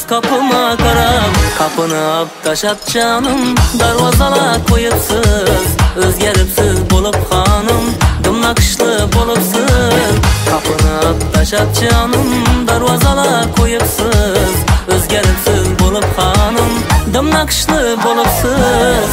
kapıma qarab Kapını ap taşat canım Darvazalar koyupsiz Özgeripsiz bolup xanım Dımnaqışlı bolupsiz Kapını ap taşat canım Darvazalar koyupsiz Özgeripsiz bolup xanım Dımnaqışlı bolupsiz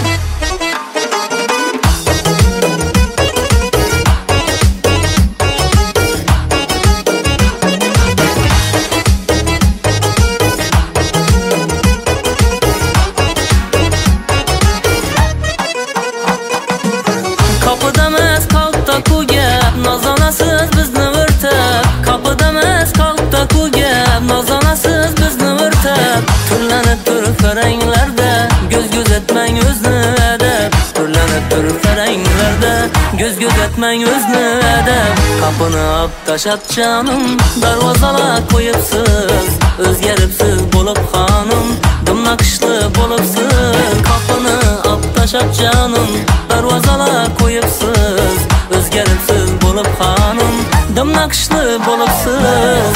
Kapıdamas kalkta ku gap Nazanasiz bizni o'rtab Kapıdamas kalkta ku gap Nazanasiz bizni o'rtab Turlanib turib faranglarda Göz etmang o'zni adab Turlanib turib faranglarda Göz etmang o'zni adab Kapını ap taşat canım Darvazalar koyupsiz Özgeripsiz bolup xanım Dımnaqışlı bolupsiz Kapını ap taşat canım Darvazalar koyupsiz Özgeripsiz bolup xanım Dımnaqışlı bolupsiz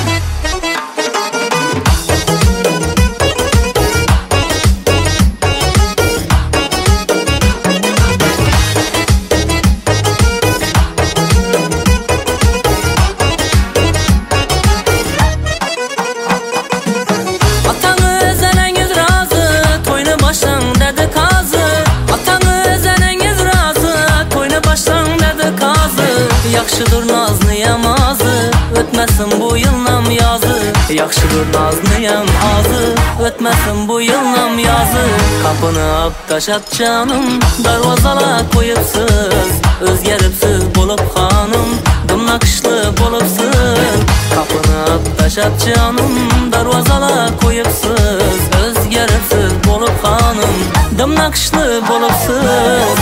Yaxşıdır nazlıyam azı Ötmesin bu yılnam yazı Yaxşıdır nazlıyam azı Ötmesin bu yılnam yazı Kapını ap taşat canım Darvazalar koyupsiz Özgeripsiz bolup xanım Dımnaqışlı bolupsiz Kapını ap taşat canım Darvazalar koyupsiz Özgeripsiz bolup xanım Dımnaqışlı bolupsiz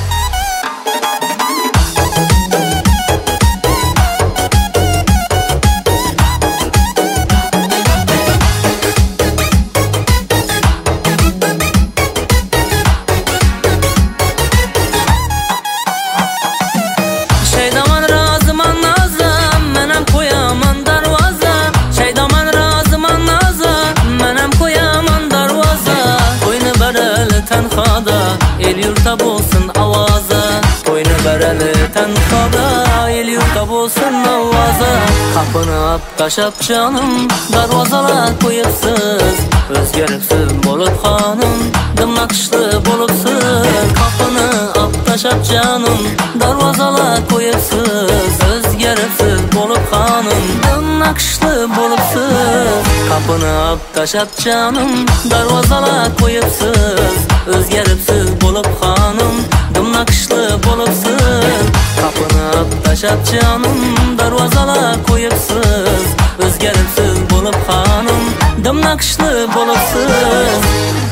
Tenxada el yurta bolsun avaza Toyni bereli tenxada el yurta bolsun avaza Kapını ap taşat canım Darvazalar koyupsiz Özgeripsiz bolup xanım Dımnaqışlı bolupsiz Kapını ap taşat canım Darvazalar koyupsiz Özgeripsiz bolup xanım Dımnaqışlı bolupsiz Kapını ap taşat canım Darvazalar koyupsiz Özgeripsiz bolup xanım Dımnaqışlı bolupsiz Kapını ap taşat canım Darvazalar koyupsiz Özgeripsiz bolup xanım Dımnaqışlı bolupsiz